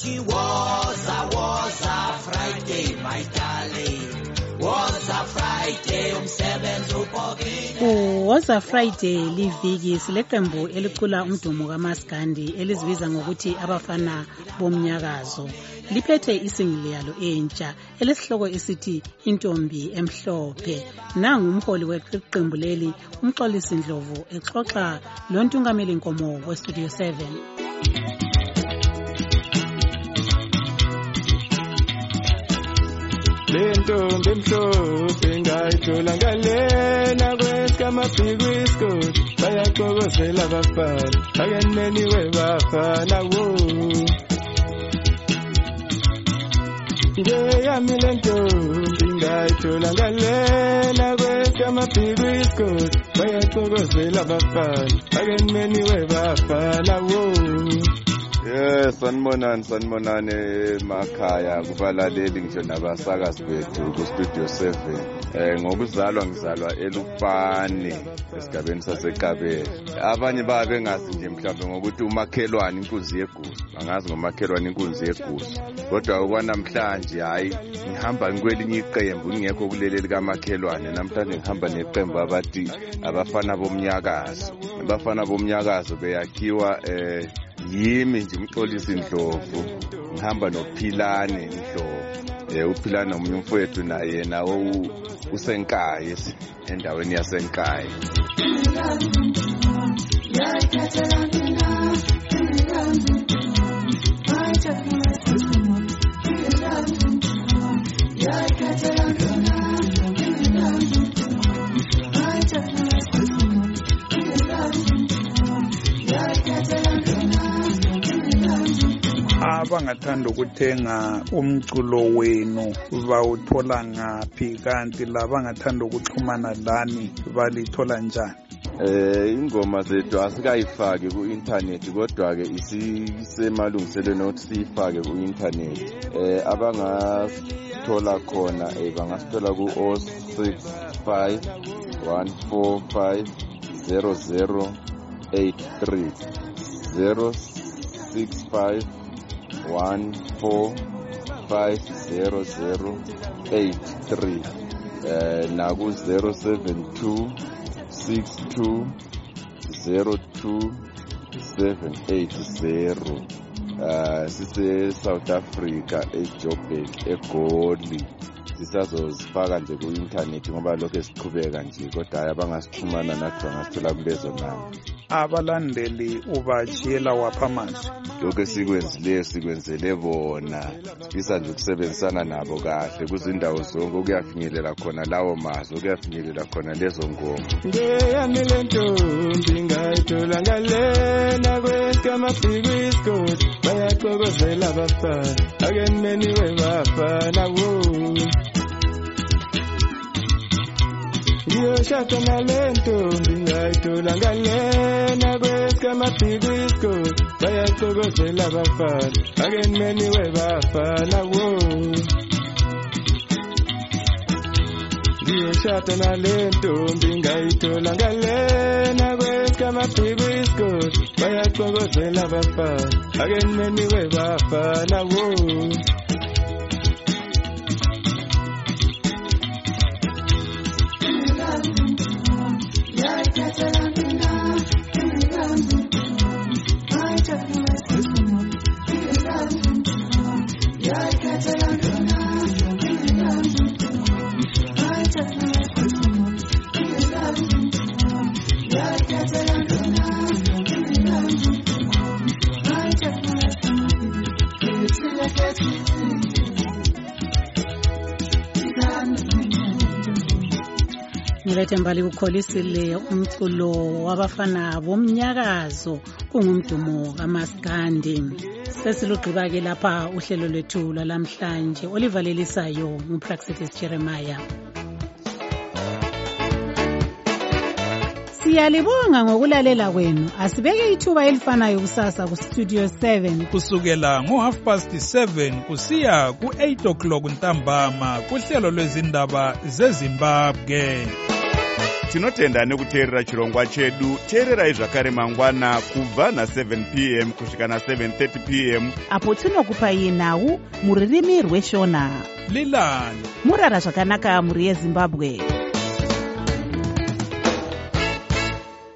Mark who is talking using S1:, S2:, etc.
S1: ukuthi woza Friday my darling, woza Friday umsebenzi ubhokile.
S2: Woza Friday liviki sileqembu elicula umdumo kaMaskandi elizibiza ngokuthi abafana bomnyakazo. Liphethe isingili yalo entsha elesihloko esithi intombi emhlophe. Nangu umholi weqembu leli uMxolisi Ndlovu exoxa lontungameli Nkomo weStudio 7.
S3: Lentombi emhlophe ngayithola ngalena kweskamabhikwiskot bayaxokozela abafana akenmeniwe bafana wo ngeyami lentombi ngayithola ngalena kweskamabhikwiskot bayaxokozela abafana akenmeniwe bafana wo.
S4: Yes, sanibonani emakhaya kubalaleli ngisho nabasakazi bethu kuStudio 7. Ngokuzalwa ngizalwa eLupane esigabeni saseKabela. Abanye babe bengazi nje mhlawumbe ngokuthi umakhelwane inkunzi yegusu. Bangazi ngomakhelwane inkunzi yegusu. Kodwa okwanamhlanje hayi ngihamba ngikwelinye iqembu ngingekho kuleli likamakhelwane. Namhlanje ngihamba neqembu abathi abafana bomnyakazo. Abafana bomnyakazo beyakhiwa yimi nje uMxolisi Ndlovu, ngihamba noPhilane Ndlovu. uPhilane omunye umfowethu naye nawo useNkayi endaweni yaseNkayi.
S5: Abangathanda ukuthenga umculo wenu bawuthola ngaphi, kanti labangathanda ukuxhumana lani balithola njani?
S4: Ingoma zethu asikayifaki ku-internet kodwa ke isisemalungiselweni ukuthi siyifake ku-internet. Abangasithola khona bangasithola ku-065 145 0083 065 1450083 naku 07262027880. Sise South Africa eJoburg eGoli. Sisazozifaka nje ku-internet ngoba lokho esiqhubeka nje kodwa abangasixhumana nathi bangasithola kulezo namba.
S5: Abalandeli ubajiyela wapha amazwi?
S4: Lokho sikwenzele bona, sifisa nje ukusebenzisana nabo kahle kuzindawo zonke ukuyafinyelela khona lawo mazwi, ukuyafinyelela khona lezo ngoma.
S3: Ngeyami lentombi ngayithola ngalena kweskamabhikwiskot bayaxokozela abafana akenmeniwe bafana wo. Ngiyoshada nalentombi ngayithola ngalena kweskamabhikwiskot bayaxokozela abafana akenmeniwe bafana wo. Ngiyoshada nalentombi ngayithola ngalena kweskamabhikwiskot bayaxokozela abafana akenmeniwe bafana wo.
S2: Ngilethembali ukholisile umculo wabafana bomnyakazo kungumdumo kaMaskandi. Sesilugqiba ke lapha uhlelo lwethu lamhlanje. Olivalelisayo nguPraxitis Jeremiah. Siyalibonga ngokulalela kwenu. Asibeke ithuba elifanayo kusasa kuStudio 7
S5: kusukela ngo7:30 kusiya ku8 o'clock ntambama kuhlelo lwezindaba zeZimbabwe.
S6: tinotenda nekuteerera chirongwa chedu. Teererai zvakare mangwana kubva na7 p.m. kusvika na7:30 p.m.
S7: apo tinokupai nhau mururimi rweshona.
S5: Lilani
S7: murara zvakanaka muri yeZimbabwe.